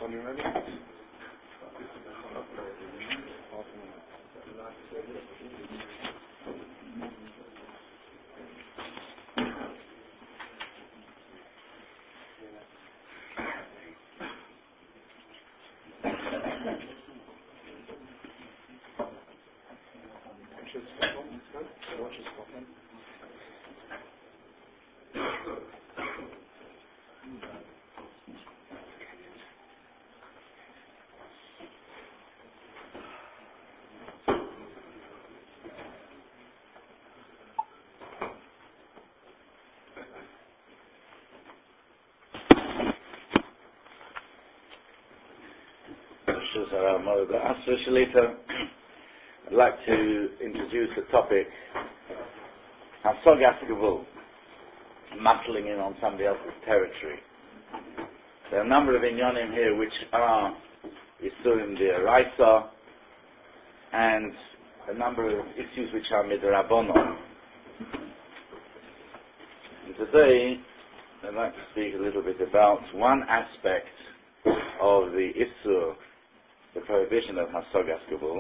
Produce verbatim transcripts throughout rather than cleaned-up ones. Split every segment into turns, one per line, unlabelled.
Later, I'd like to introduce a topic, Hasogas Gevul, muscling in on somebody else's territory. There are a number of inyanim here which are Isurim D'Oraisa, and a number of issues which are Midrabanon. And today, I'd like to speak a little bit about one aspect of the Isur, the prohibition of Hasogas Gevul,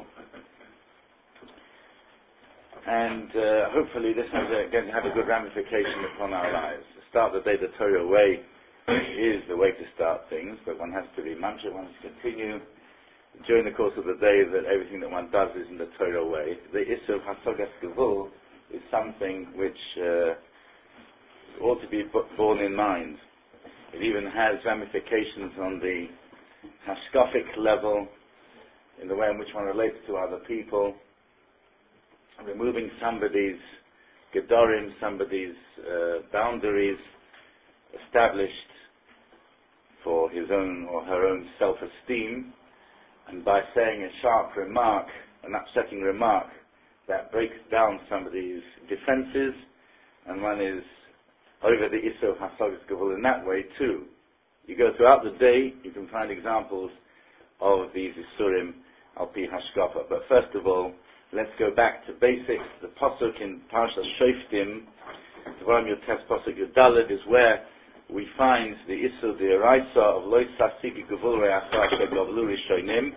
and uh, hopefully this is going to have a good ramification upon our lives. To start the day the Torah way is the way to start things, but one has to be mantra, one has to continue during the course of the day that everything that one does is in the Torah way. The issue of Hasogas Gevul is something which uh, ought to be borne in mind. It even has ramifications on the hashkafic level, in the way in which one relates to other people, removing somebody's gedorim, somebody's uh, boundaries established for his own or her own self-esteem, and by saying a sharp remark, an upsetting remark, that breaks down somebody's defenses, and one is over the issue of Hasogas Gevul in that way too. You go throughout the day, you can find examples of these Isurim Al-Pi Hashkafa. But first of all, let's go back to basics. The Pasuk in Parashat Shoftim, Dvarim Yotes Pasuk Yudalad, is where we find the Isur D'Oraisa of Lo Sasigi Gevul Re'acha Shegavlu Rishonim.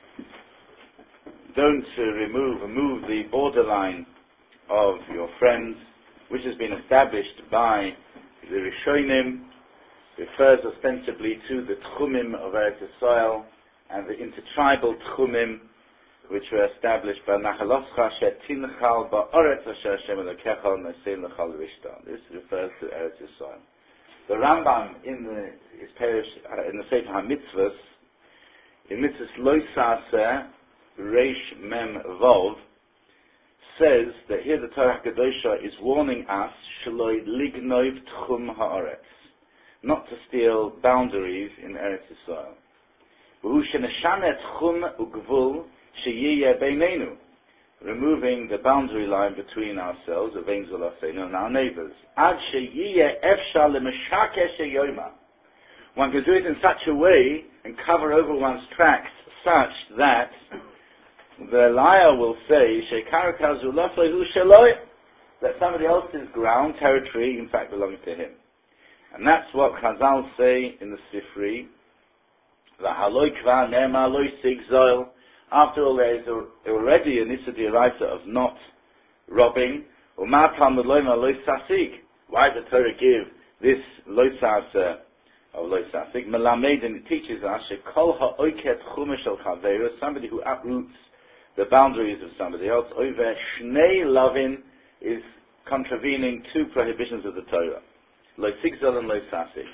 Don't uh, remove, remove the borderline of your friends, which has been established by the Rishonim, refers ostensibly to the Tchumim of Eretz Yisrael and the intertribal Tchumim which were established by Nachaloscha Shetinchal Ba'oretz Asher Hashem Elokecha Nosein L'chal Rishta. This refers to Eretz Yisrael. The Rambam in the his parish uh, in the Sefer HaMitzvos, in Mitzvos Lo Saseh Reish Mem Vov, says that here the Torah Kedosha is warning us Shloi Lignov Tchum Ha'oretz, not to steal boundaries in Eretz Yisrael. V'hu sheneshana tchum u'gvul sheyiyeh beinenu, removing the boundary line between ourselves, Avein Zolaseinu, and our neighbors. Ad sheyiyeh efshar lemeshakesh sheyoyma. One can do it in such a way and cover over one's tracks such that the liar will say shekarakazu laflehu sheloi, that somebody else's ground, territory, in fact belongs to him. And that's what Chazal say in the Sifri, V'haloi kva nema loi sigzoil. After all, there is already an Isur D'Oraisa of not robbing. U'ma talmud loima loi sasig. Why did the Torah give this loi sasa of loi sasig? Melamed, and it teaches us, shekol ha'oiket chumash shel chaveru, somebody who uproots the boundaries of somebody else, over shnei lavin, is contravening two prohibitions of the Torah. Lo sigzol and lo sasig.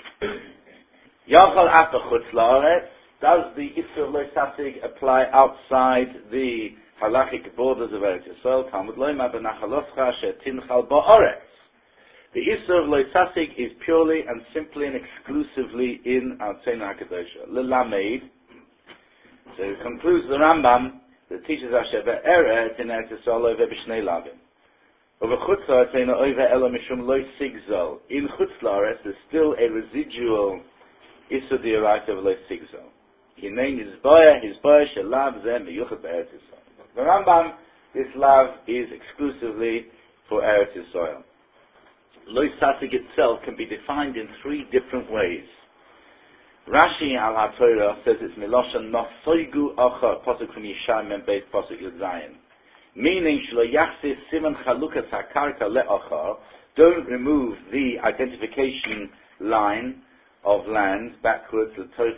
Yachal ata chutz la'aretz. Does the Isur lo sasig apply outside the halachic borders of Eretz Yisrael? Talmud lo'ima b'nachaloscha shetinchal ba'aretz. The Isur of lo sasig is purely and simply and exclusively in Artzeinu HaKadosha. L'lameid. So it concludes the Rambam that teaches us she'be'eret in Eretz Yisrael over b'shnei lavin. Over chutz la'aretz over elo mishum lo sigzol. In chutz la'aretz there's still a residual Isur D'Oraisa of lo sigzol. He named his boy, his boy shelav zeh miyuchad be'eretz Yisrael. The Rambam, this love is exclusively for Eretz Yisrael. Lo sasig itself can be defined in three different ways. Rashi al HaTorah says it's Miloshan Nosoigu Ocha, Posuk from Yishai Mem Beis Posuk Yud Zayin. Meaning, Shlo Yachsis Siman Chalukas HaKarka LeOcha, don't remove the identification line of land backwards,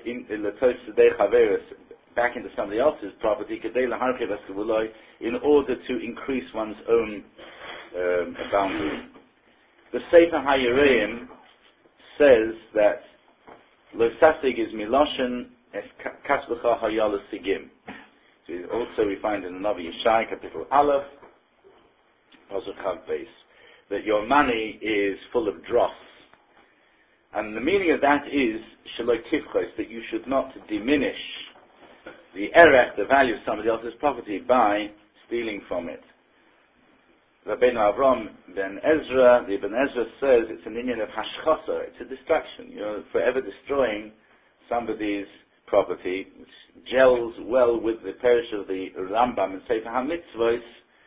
back into somebody else's property, in order to increase one's own um, boundary. The Sefer HaYereim says that Lo Sasig is Miloshen es Kaslecha Hayal Sigim. So also we find in the Navi Yishai, capital Aleph, Pasuk Chav Beis, that your money is full of dross. And the meaning of that is Shaloi Tivchos, that you should not diminish the erech, the value of somebody else's property, by stealing from it. Rabbeinu Avram ben Ezra, the Ibn Ezra says it's an Indian of hashchasa, it's a distraction. You're forever destroying somebody's property, which gels well with the parish of the Rambam and Sefer HaMitzvos.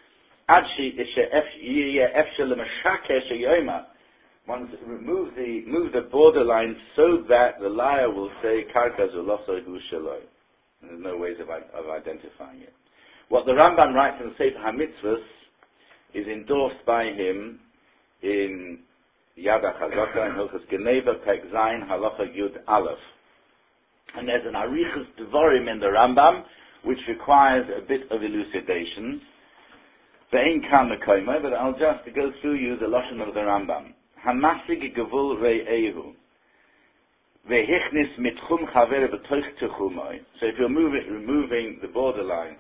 One remove the move the borderline so that the liar will say karka zuloso hu shaloi. There's no ways of, of identifying it. What the Rambam writes in the Sefer HaMitzvos is endorsed by him in Yad HaChazaka and Hilchos Geneva Pek Zayin Halacha Yud Aleph. And there's an Arichas Devarim in the Rambam which requires a bit of elucidation. Ve'ein kam mekoimo, but I'll just go through you the Lashon of the Rambam. Hamasig gevul re'ehu ve'hichnis mitchum chaver b'toich techumoi. So if you're moving, removing the borderline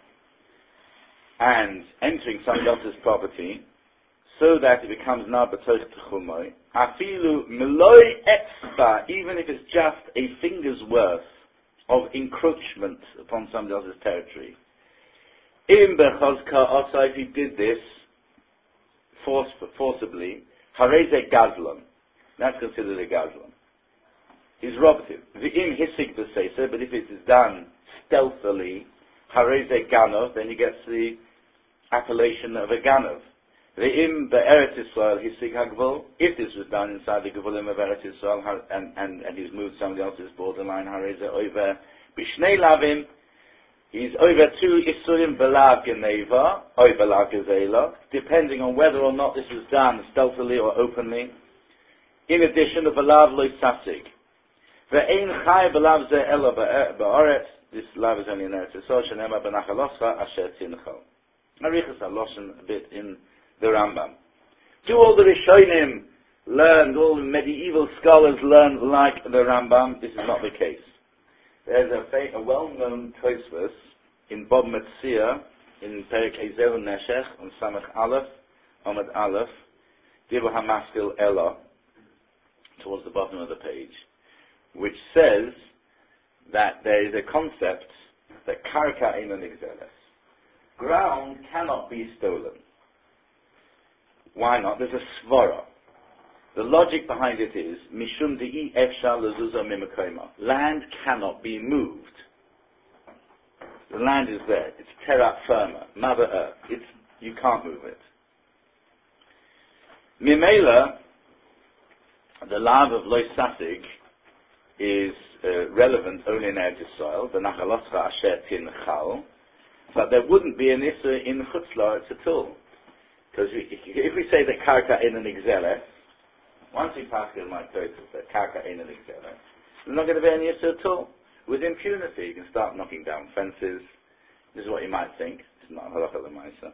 and entering somebody else's property, so that it becomes now b'toich techumoi, afilu meloi etzba, even if it's just a finger's worth of encroachment upon somebody else's territory. Im bechozka also, if he did this force, forcibly, hareze gazlan, that's considered a gazlan. He's robbed him. V'im hisig b'seisa, but if it is done stealthily, hareze ganov, then he gets the appellation of a ganov. V'im be'eretz Yisrael hisig hagvul, if this was done inside the gevulim of Eretz Yisrael, and, and, and he's moved somebody else's borderline, hareze over b'shnei lavim, he's over two isurim belav geneva, or belav gezela, depending on whether or not this was done stealthily or openly. In addition, the belav lo sasig. Ve'ein chai belav ze ela ba'aretz, this lav is only in Eretz Yisrael, shenema benachaloscha asher tinchal. Arichas haloshen a bit in the Rambam. Do all the Rishonim learn, all the medieval scholars learn like the Rambam? This is not the case. There's a, a well-known Tosfos in Bob Metzia, in Perek Ezehu Neshech, on Samach Aleph, Omid Aleph, Dibur HaMaskil Ella, towards the bottom of the page, which says that there is a concept that karka ein nigzeles. Ground cannot be stolen. Why not? There's a svara. The logic behind it is, Mishum de'i efshar lezuzo mimakoima. Land cannot be moved. The land is there. It's terra firma, Mother Earth. It's, you can't move it. Mimela, the lav of Lo Sasig is uh, relevant only in Eretz Yisrael, the Nachaloscha Asher Tinchal, but there wouldn't be an issue in Chutz La'aretz at all. Because if we say that karka in an exeles, once we pass in my Tosfos that karka in an exeles, there's not going to be any issue at all. With impunity, you can start knocking down fences. This is what you might think. It's not halacha l'maisa.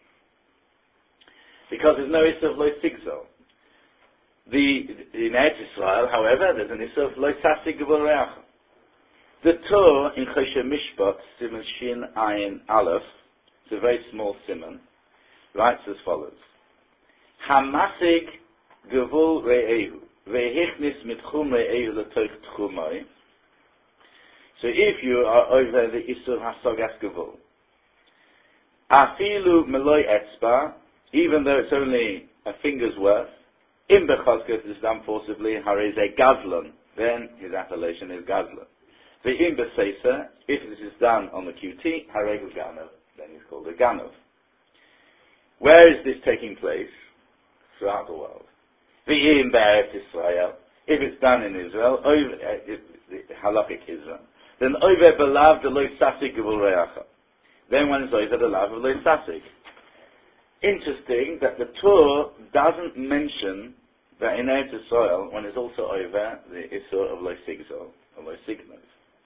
Because there's no issue of lo sigzol. The in Eretz Yisrael, however, there's an issue of lo sasig gevul reach. The Torah in Choshe Mishpat, Siman Shin Ayin Aleph, it's a very small siman, writes as follows: Hamasig gevul re'ehu ve'hichnis mitchum re'ehu l'toich tchumai. So if you are over the Isur Hasagas gevul, afilu meloi etzba, even though it's only a finger's worth, im bechazket is done forcibly, hareze gazlan, then his appellation is gazlan. The im beseisa, if this is done on the Q T, haregu ganov, then he's called a ganov. Where is this taking place? Throughout the world. The im be'eretz Israel, if it's done in Israel, over, uh, if, the halachic Isra. Then over belav the loy sasik gevul reacha. Then one is over the lav of loy sasik. Interesting that the Torah doesn't mention that in Eretz Yisrael one is also over the Isra of loy sigzol, or loy signov.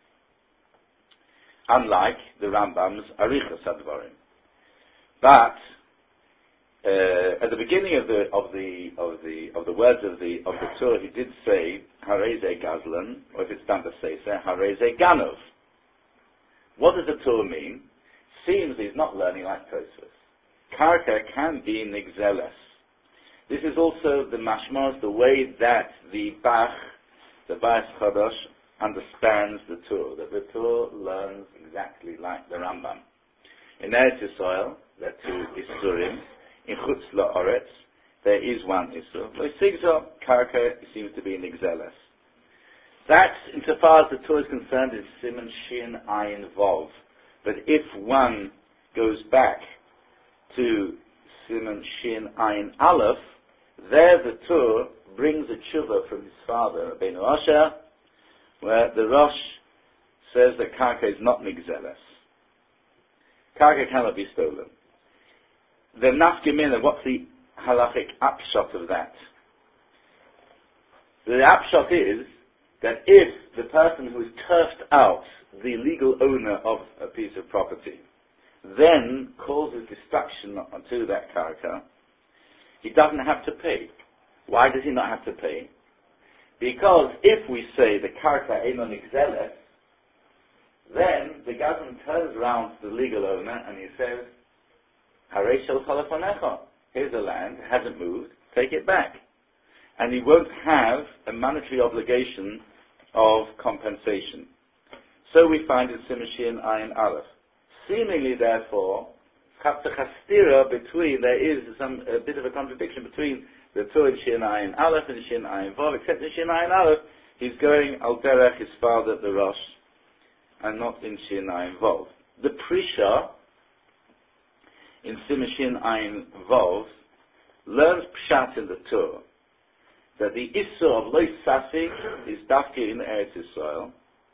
Unlike the Rambam's Arichas Advarim. But uh, at the beginning of the of the of the of the words of the of the Torah, he did say Hareze Gazlan, or if it's done to say so, Hareze Ganov. What does the Torah mean? Seems he's not learning like Tosfos. Karka can be nigzeles. This is also the mashmos, the way that the Bach, the Bais Chodosh, understands the Torah, that the Torah learns exactly like the Rambam. In Eretz Yisrael, there are two Isurim. In Chutz La'aretz, there is one Isur. Lo Sigzol, Karka seems to be an Igzeles. That, insofar as the Torah is concerned, is Siman Shin Ayin Vov. But if one goes back to Siman Shin Ayin Aleph, there the Torah brings a tshuva from his father, Rabbeinu Asher, where the Rosh says that Karka is not Nigzeles. Karka cannot be stolen. The Nafkemina, what's the halachic upshot of that? The upshot is that if the person who has turfed out the legal owner of a piece of property then causes destruction to that Karka, he doesn't have to pay. Why does he not have to pay? Because if we say the Karka Einon Nigzeles, then the Gazan turns around to the legal owner and he says, Harei shel chalafonecha. Here's the land, it hasn't moved, take it back. And he won't have a monetary obligation of compensation. So we find in Siman Shin Ayin Aleph. Seemingly, therefore, chastira between, there is some a bit of a contradiction between the Torah in Shin Ayin Aleph and Shin Ayin Vav, except in Shin Ayin Aleph, he's going al derech his father, the Rosh, and not in Shin Ayin Vav. The Prisha in Siman Shin Ayin Vav learns Pshat in the Torah that the Issur of Lo Sasik is dafke in Eretz Yisrael,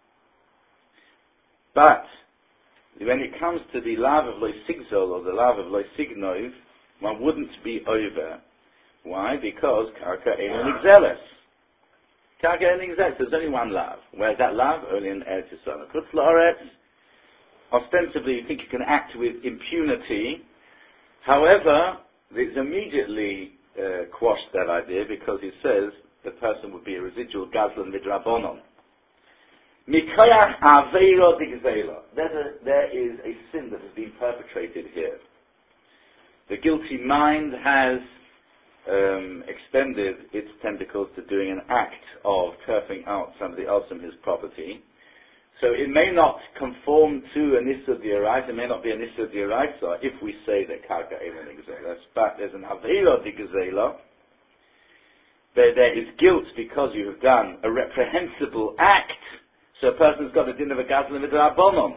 but when it comes to the lav of Lo Sigzol or the lav of Lo Signov, one wouldn't be over. Why? Because Karka Ein Nigzeles. Karka Ein Nigzeles. There's only one lav. Where's that lav? Only in Eretz Yisrael. Chutz La'aretz, ostensibly you think you can act with impunity. However, it's immediately uh, quashed that idea because he says the person would be a residual Gazlan Midrabonon. Mikoyach Aveiro Digzela. There is a sin that has been perpetrated here. The guilty mind has um, extended its tentacles to doing an act of turfing out somebody else from his property. So it may not conform to an Issa D'Oraisa, it may not be an Issa D'Oraisa if we say that Karka Einon Nigzeles, but there's an Aveiro Digzela. There, there is guilt because you have done a reprehensible act. So a person's got a din of a Gazlan Midrabonon.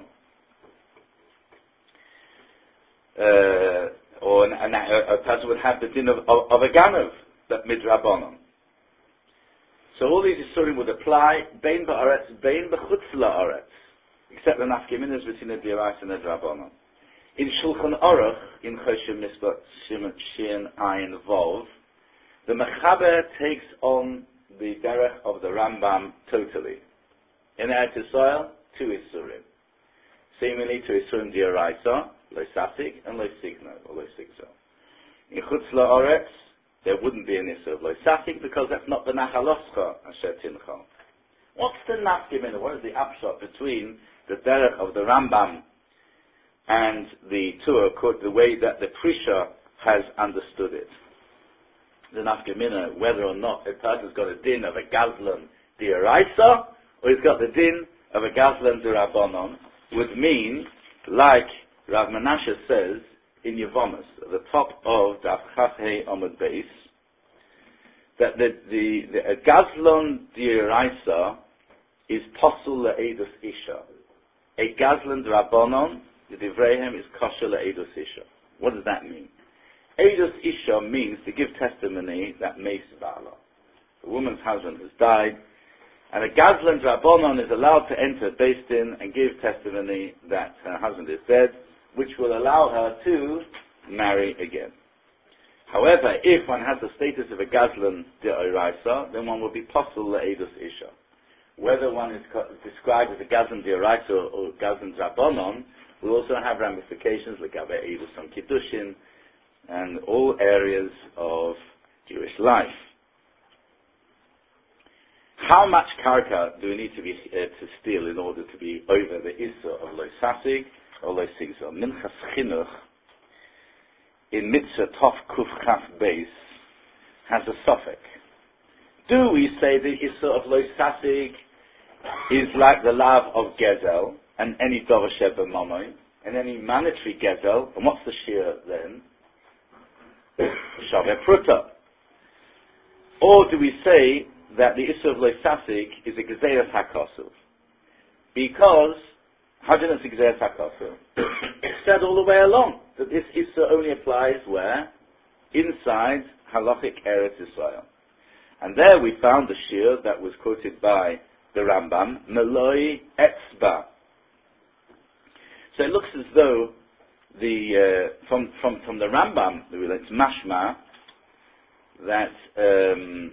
Uh, or an, an, a, a person would have the din of, of, of a Ganov, that Midrabonon. So all these Isurim would apply, Bein Ba'aretz, Bein B'chutz La'aretz, except the Nafkeminas between the D'Oraisa and the Drabonon. In Shulchan Aruch, in Choshen Mishpat Shin Ayin Vov, the Mechaber takes on the derech of the Rambam totally. In Eretz Yisrael, two Isurim. Seemingly two Isurim D'Oraisa, Lo Sasik and Lo Signo, or Lo Sigzo. In Chutz La'aretz, there wouldn't be an Isur of Lo Sasik because that's not the Nachaloscha Asher Tinchal. What's the Nafkemina? What is the upshot between the derech of the Rambam and the Torah, the way that the Prisha has understood it? The Nafkemina, whether or not a person's got a din of a Gazlan D'Oraisa, or he's got the din of a Gazlan D'Rabbanon, would mean, like Rav Menashe says in Yevonos, at the top of Daf Chaf Hei Amud Beis, that the, the, the a Gazlan D'Oraisa is Posul Le'edus Isha. A Gazlan D'Rabbanon, the Divreihem, is Kosher Le'edus Isha. What does that mean? Edus Isha means to give testimony that Meis Ba'ala. The woman's husband has died, And a Gazlan Drabonon is allowed to enter Beis Din and give testimony that her husband is dead, which will allow her to marry again. However, if one has the status of a Gazlan De'oraisa, then one will be possible Le'edus Isha. Whether one is co- described as a Gazlan De'oraisa or, or Gazlan Drabonon will also have ramifications like Edus on Kiddushin and all areas of Jewish life. How much karka do we need to be uh, to steal in order to be over the issa of lo sasig or lo sigzor? Minchas Chinuch in Mitzvah Tov Kuf Chaf Beis has a suffix. Do we say the issa of lo sasig is like the lav of gezel and any dover sheba mamon and any monetary gezel? And what's the shear then? Shaveh Pruta. Or do we say that the issue of Leisasik is a Gezeras HaKosov? Because, how do you know it's a Gezeras HaKosov? It's said all the way along that this issue only applies where? Inside Halachic Eretz Yisrael. And there we found the shir that was quoted by the Rambam, Meloi Etzba. So it looks as though the, uh, from, from, from the Rambam, it's mashma, that, um,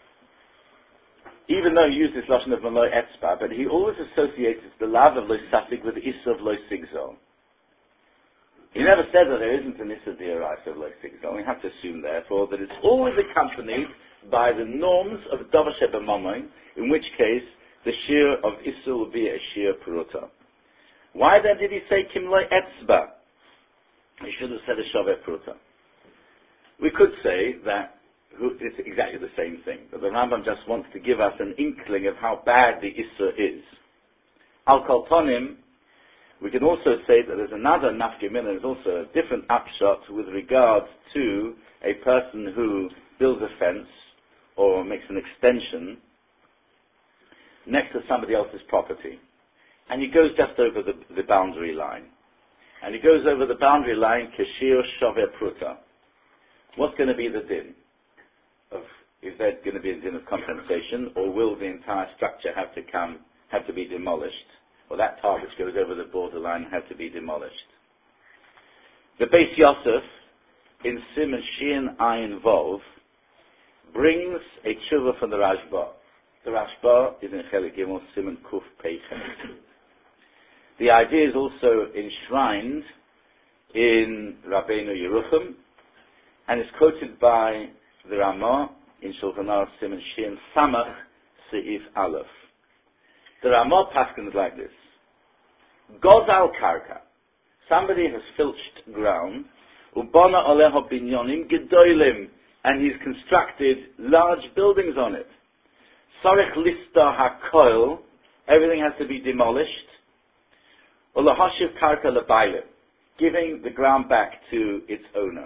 even though he used this lashon of Maloi Etzba, but he always associates the lav of Lo Sasik with the Issa of Lo Sigzol. He never said that there isn't an Issa D'Oraisa of Lo Sigzol. We have to assume, therefore, that it's always accompanied by the norms of Dover Sheba Mamon, in which case the shear of Issa will be a shear Peruta. Why then did he say Kimloi Etzba? He should have said a Shaveh Peruta. We could say that it's exactly the same thing. But the Rambam just wants to give us an inkling of how bad the Issa is. Al Koltonim, we can also say that there's another Nafkimina, there's also a different upshot with regard to a person who builds a fence or makes an extension next to somebody else's property. And he goes just over the, the boundary line. And he goes over the boundary line, Keshir Shaveh Pruta. What's going to be the din? Of, is there going to be a din of compensation, or will the entire structure have to come, have to be demolished? Or that tar which goes over the borderline have to be demolished? The Beis Yosef, in Siman Shin Ayin Vov, brings a tshuva from the Rashba. The Rashba is in Chelik Gimel Siman Kuf Peichen. The idea is also enshrined in Rabbeinu Yerucham, and is quoted by the Ramah in Shulchan Aruch Siman Shin Samach Seif Aleph. The Ramah paskins like this: Gozal Karka, somebody has filched ground, Ubana Aleho Binyonim Gedolim, and he's constructed large buildings on it. Sarich Lista HaKoil, everything has to be demolished. Ulahashiv Karka Lebailim, giving the ground back to its owner.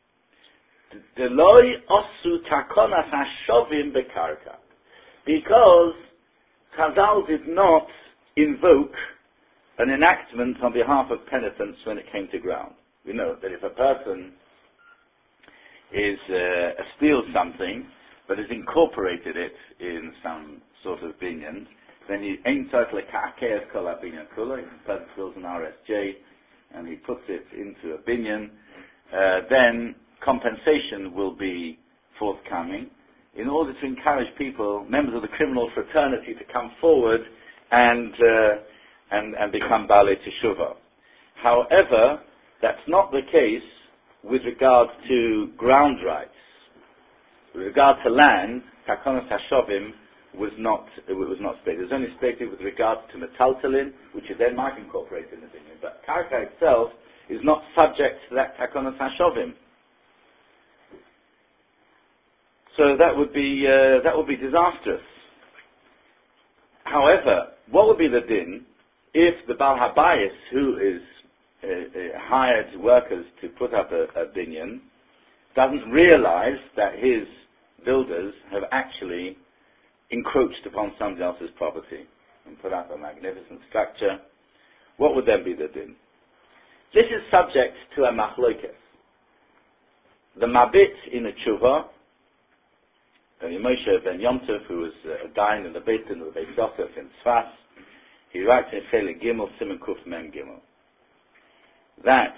Deloi osu takonas hashovim bekarka, because Chazal did not invoke an enactment on behalf of penitents when it came to ground. We know that if a person is uh, steals something, but has incorporated it in some sort of binyan, then he ain't totally ka'akeas kol binyan kula. If a person steals an R S J and he puts it into a binyan, uh, then compensation will be forthcoming in order to encourage people, members of the criminal fraternity, to come forward and uh, and, and become Baalei Teshuvah. However, that's not the case with regard to ground rights. With regard to land, Takonos Hashovim was not it was not stated. It was only stated with regard to Metaltalin, which is then might incorporate in the opinion. But Karka itself is not subject to that Takonos Hashovim. So that would be uh, that would be disastrous. However, what would be the din if the Baal Habayis, who is uh, uh, hired workers to put up a, a binyan, doesn't realize that his builders have actually encroached upon somebody else's property and put up a magnificent structure? What would then be the din? This is subject to a machlokes. The Mabit in a tshuva uh, Moshe ben Yom Tov, who was uh, dying in the Beit in the Beit Yosef in Tzfas. He writes in Chelik Gimel, Siman Kuf Mem Gimel, that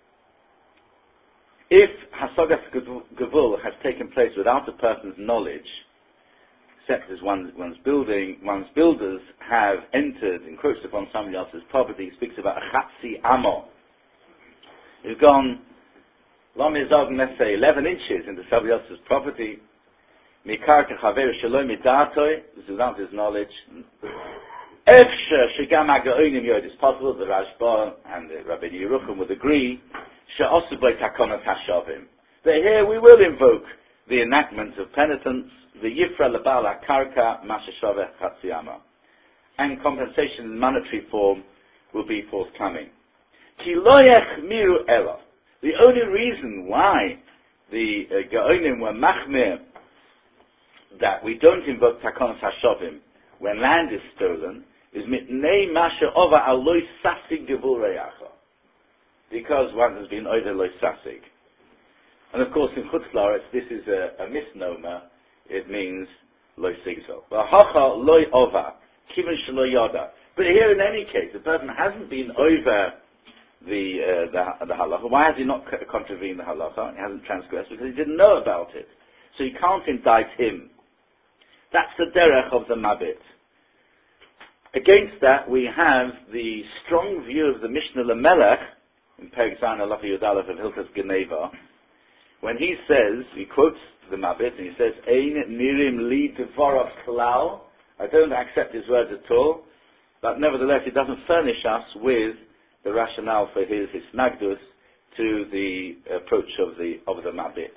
if Hasagas Gevul has taken place without a person's knowledge, except as one, one's building, one's builders have entered, encroached upon somebody else's property, he speaks about a Chatzi Amo. He's gone, Lomizog, let's say, eleven inches into somebody else's property, Mikar Kechaver Shalom Midatoy, without his knowledge. Efsher Shigam Agaonim Yod, it's possible the Rashba and the Rabbi Yerucham would agree, She'osubay Takonat Hashavim. That here we will invoke the enactment of penitence, the Yifra Labala Karka Mashashaveh Chatziyama. And compensation in monetary form will be forthcoming. Ki loyech miru ela. The only reason why the uh, Gaonim were machmir that we don't invoke Takonat Hashavim when land is stolen is mitnei masha ova aloy sasig gevul reyacha. Because one has been over loy sasig. And of course in Chutz La'aretz this is a, a misnomer. It means loy sigzol. V'hacha loy ova kivin shelo yada. But here in any case, the person hasn't been over the, uh, the, the halacha. Why has he not contravened the halacha? He hasn't transgressed because he didn't know about it. So you can't indict him. That's the derech of the Mabit. Against that, we have the strong view of the Mishnah Lamelech in Perek Zayin Halacha Yud Aleph of Hilchos Geneva, when he says, he quotes the Mabit, and he says, Ein nirim li devorav klal. I don't accept his words at all, but nevertheless, he doesn't furnish us with the rationale for his hisnagdus to the approach of the of the Mabit.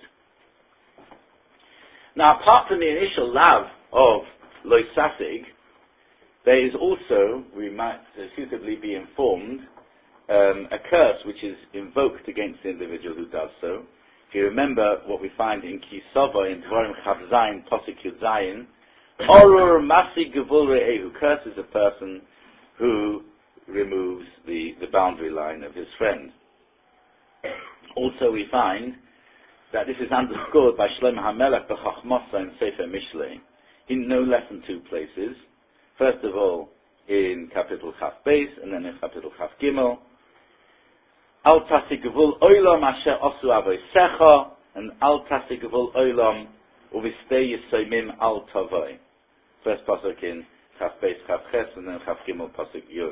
Now, apart from the initial lav of Lo Sasig, there is also, we might suitably be informed, um, a curse which is invoked against the individual who does so. If you remember what we find in Kisova, in Dvarim Chav Zayin, Posik Yud Zayin, Orur Masi Gevul Re'eh, who curses a person who removes the, the boundary line of his friend. Also we find that this is underscored by Shlomo HaMelech b'Chachmosa in Sefer Mishlei, in no less than two places. First of all, in Kapitel Chaf Beis, and then in Kapitel Chaf Gimel. Al Tasi Gevul Olam Asher Osu Avosecha, and Al Tasi Gevul Olam Uvistei Yisoimim Al Tavoi. First pasuk in Chaf Beis, Chaf Ches, and then Chaf Gimel, pasuk Yud.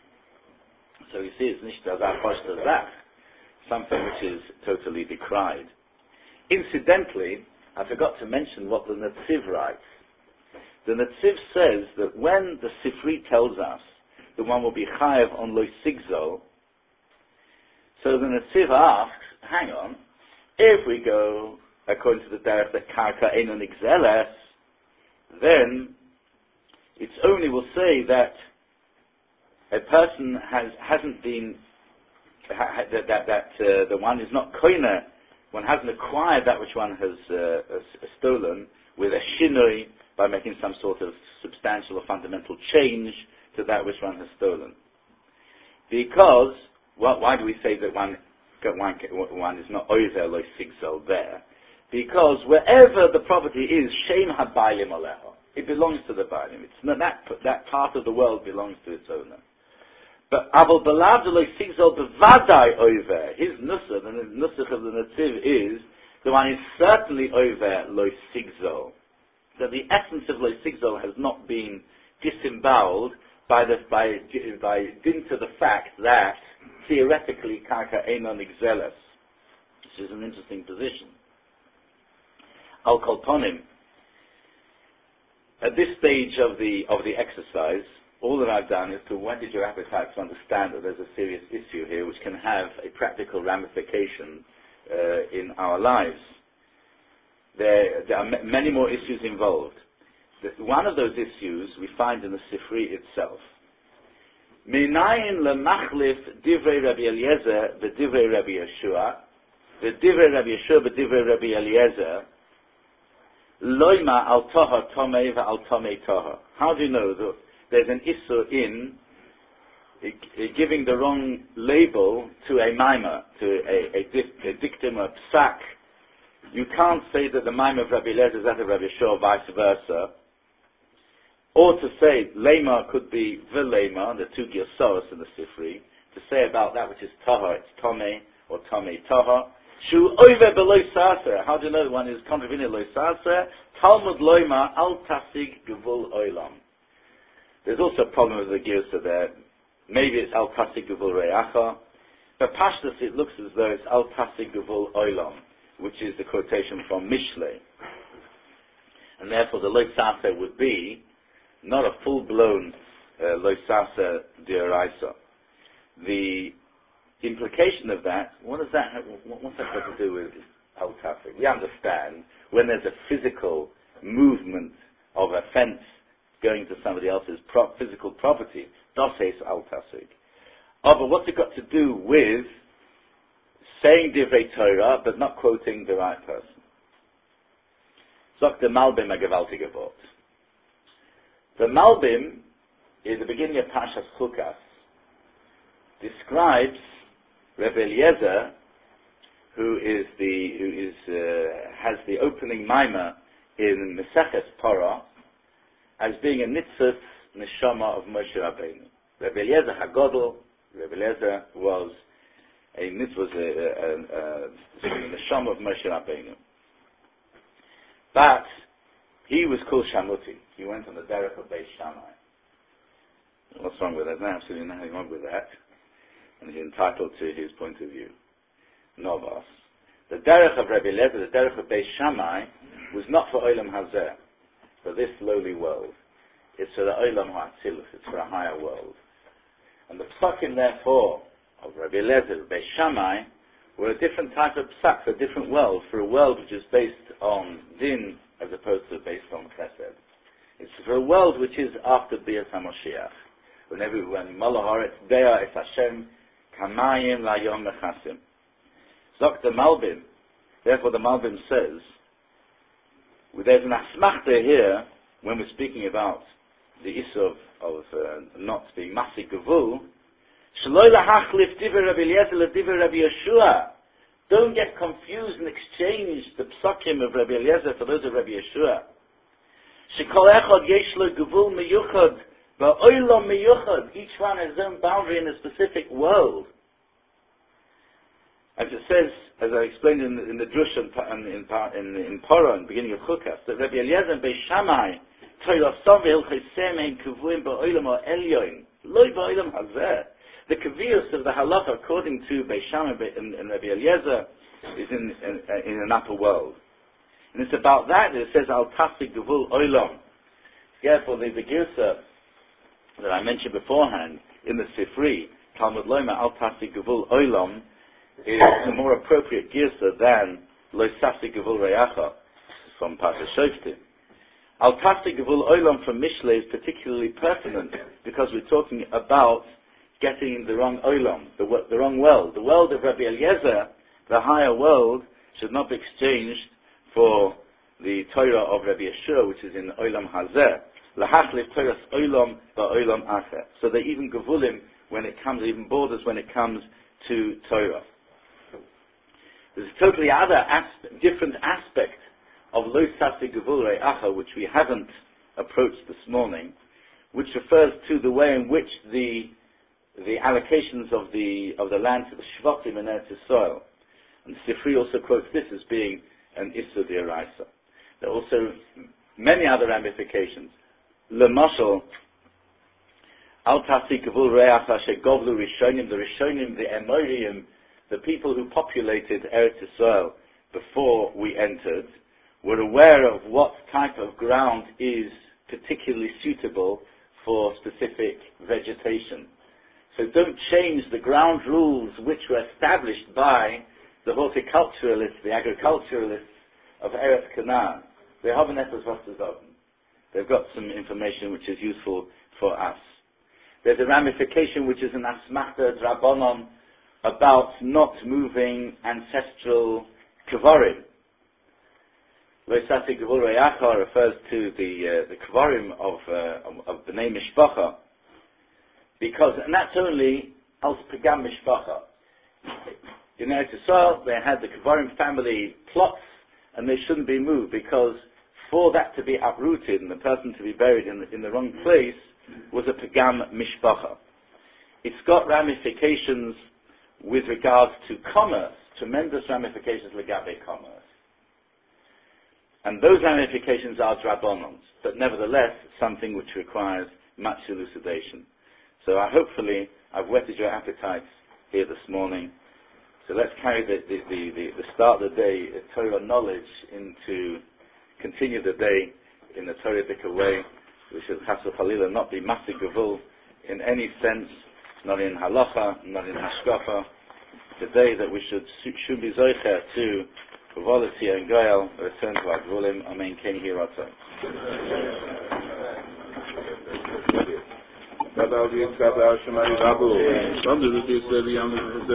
So you see, it's nicht azach hosh azach, something which is totally decried. Incidentally, I forgot to mention what the Netziv writes. The Netziv says that when the Sifri tells us that one will be chayav on lo sigzol, so the Netziv asks, hang on, if we go according to the derech that karka einon igzeles, then it's only will say that a person has hasn't been ha, that that, that uh, the one is not koine, one hasn't acquired that which one has uh, uh, stolen with a shinoi by making some sort of substantial or fundamental change to that which one has stolen. Because well, why do we say that one one, one is not over lo sigzol there? Because wherever the property is, shem habayim aleho, it belongs to the bayim. It's not that that part of the world belongs to its owner. But Abel Balav lo sigzol bevadai over. His nusach, and the nusach of the Netziv is the one is certainly over lo sigzol. That the essence of lo sigzol has not been disemboweled by the by by dint to the fact that theoretically karka einon igzeles, which is an interesting position. Al kolponim. At this stage of the of the exercise, all that I've done is to whet your appetite to understand that there's a serious issue here which can have a practical ramification uh, in our lives. There, there are m- many more issues involved. The, one of those issues we find in the Sifri itself. Minayin lemachlif divrei Rabbi Eliezer v'divrei Rabbi Yeshua v'divrei Rabbi Yeshua v'divrei Rabbi Eliezer loima al toha tomei v'al tomei toha. How do you know that there's an issue in uh, giving the wrong label to a mimer, to a, a, a dictum, a psak, You can't say that the Maim of Rabbi Eliezer is that of Rabbi Yeshua, vice versa. Or to say, Lema could be the Lema, the two Gilsos in the Sifri, to say about that which is Taha, it's Tome, or Tome Taha. Shu Oive Beloy Saser. How do you know the one is contravening Loy Saser? Talmud Loima Al Tasig Gevul Oilam. There's also a problem with the Girsa there. Maybe it's Al Tasig Gevul Reacha. But Pashtus, it looks as though it's Al Tasig Gevul Oilam, which is the quotation from Mishlei. And therefore the Loy Saser would be not a full-blown uh, Loy Saser D'Oraisa. The implication of that, what does that have, what's that got to do with Al Tasig? We understand when there's a physical movement of a fence going to somebody else's pro- physical property, Doses Al Tasig. Oh, but what's it got to do with saying Divrei Torah but not quoting the right person? Zok the Malbim a gewaltige Wort. The Malbim, in the beginning of Parshas Chukas, describes Rebbe Eliezer, who is the who is uh, has the opening mimer in Meseches Torah, as being a nitzvah neshama of Moshe Rabbeinu. Rebbe Eliezer Hagodol, Rebbe Eliezer was a nitzvah, a, a, a, a neshama of Moshe Rabbeinu. But he was called Shamuti. He went on the derech of Beis Shammai. What's wrong with that? There's absolutely nothing wrong with that. And he's entitled to his point of view. Novas. The derech of Rebbe Eliezer, the derech of Beis Shammai, was not for Olam Hazeh, for this lowly world. It's for the Olam HaAtzilus, it's for a higher world. And the psakim, therefore, of Rebbe Eliezer, Beis Shammai, were a different type of psak, for a different world, for a world which is based on din as opposed to based on chesed. It's for a world which is after Bias HaMoshiach. Whenever when Malaharet Dea es Hashem Kamayim Layom Mechasim. Zok the Malbim. Therefore the Malbim says, there's an asmachta here when we're speaking about the issue of, of uh, not being Masik Gevul. Shloi lahachlif divrei Rabbi Eliezer ledivrei Rabbi Yeshua. Don't get confused and exchange the psakim of Rabbi Eliezer for those of Rabbi Yeshua. Shekol echad yesh lo gevul miyuchad ba'olam miyuchad. Each one has his own boundary in a specific world. As it says, as I explained in the, in the Drush and in, in, in, in Porah, in the beginning of Chukas, that Rabbi Eliezer and Beis Shammai toilasav hilchesem ein kuvuim ba'olam ha'elyon loy ba'olam hazeh. The kavius of the halacha, according to Beis Shammai and, and Rabbi Eliezer, is in, in, in an upper world. And it's about that that it says, Al Tasig Gevul Olam. Therefore, the, the girsa that I mentioned beforehand, in the Sifri, Talmud Loima, Al Tasig Gevul Olam, is a more appropriate girsa than Lo Tasig Gevul Reacha, from Parshas Shoftim. Al Tasig Gevul Olam from Mishlei is particularly pertinent, because we're talking about getting in the wrong olam, the, the wrong world. The world of Rabbi Eliezer, the higher world, should not be exchanged for the Torah of Rabbi Yeshua, which is in Olam Hazeh. Lahachlif Torah's Olam ba'olam acher. So they even gevulim when it comes, even borders when it comes to Torah. There's a totally other aspe- different aspect of Lo Sasi Gevul Re'acha, which we haven't approached this morning, which refers to the way in which the the allocations of the of the land to the Shvatim and Eretz Yisrael. And Sifri also quotes this as being an Issur D'Oraisa. There are also many other ramifications. L'mashal, Al Tasi Gevul Re'ach Asher Govlu Rishonim, the Rishonim, the Emorim, the people who populated Eretz Yisrael before we entered, were aware of what type of ground is particularly suitable for specific vegetation. So don't change the ground rules which were established by the horticulturalists, the agriculturalists of Eretz Canaan. They have an etwas was zu sagen. They've got some information which is useful for us. There's a ramification which is an asmachta drabonon about not moving ancestral kvarim. Lo Sasi Gevul Re'acha refers to the uh, the kvarim of uh, of Bnei Mishpacha. Because, and that's only als Pagam Mishpacha. In Eretz Yisrael, they had the Kvarim family plots, and they shouldn't be moved, because for that to be uprooted and the person to be buried in the, in the wrong place was a pagam mishpacha. It's got ramifications with regards to commerce, tremendous ramifications legabe commerce. And those ramifications are drabonons, but nevertheless something which requires much elucidation. So I hopefully I've whetted your appetites here this morning. So let's carry the, the, the, the, the start of the day, uh, Torah knowledge, into, continue the day in the Torah-dic way. We should chas v'chalila not be masig gavul in any sense, not in halacha, not in hashkafa. Today that we should should be zoicher to frivolity and goyal, return to our gvulim. Amen. Ken Hirata.